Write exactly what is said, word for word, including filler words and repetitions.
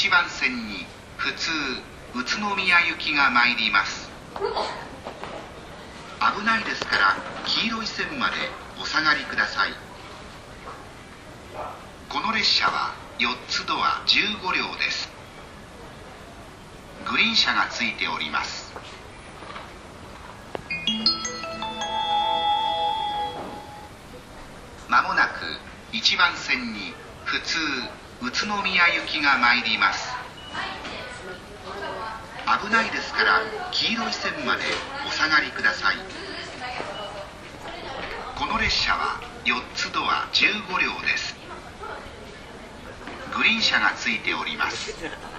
ちばん線に普通宇都宮行きが参ります。危ないですから黄色い線までお下がりください。この列車はよっつドアじゅうごりょうです。グリーン車がついております。まもなくいちばん線に普通宇都宮行きが参ります。危ないですから黄色い線までお下がりください。この列車はよっつドアじゅうごりょうです。グリーン車がついております。